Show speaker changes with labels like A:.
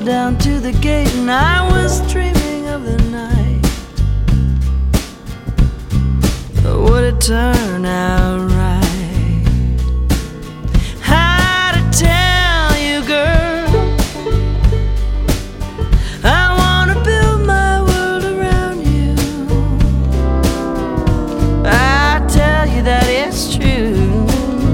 A: rolled down to the gate, and I was dreaming of the night. Would it turn out